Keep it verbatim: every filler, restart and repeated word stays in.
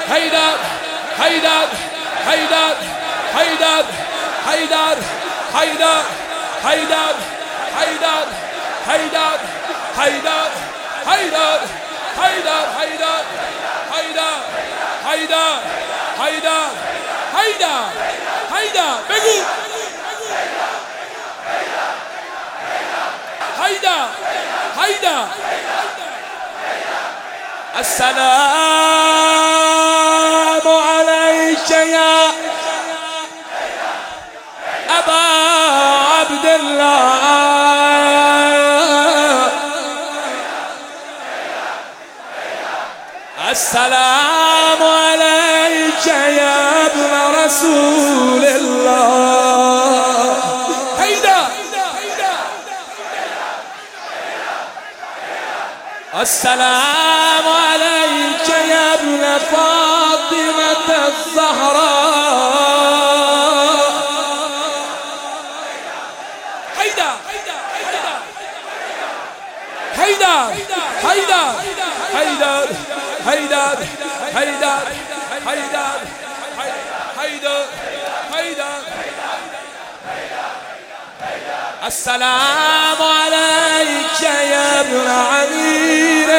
حيدر حيدر حيدر حيدر حيدر حيدر حيدر حيدر حيدر حيدر حيدر حيدر حيدر حيدر حيدر حيدر حيدر حيدر بگو حيدر حيدر السلام عليك يا أبا عبد الله السلام عليك يا ابن رسول الله هيدا السلام عليك يا ابن فاطمة الزهراء هيدا هيدا هيدا هيدا هيدا هيدا هيدا هيدا هيدا السلام عليك يا ابن عمير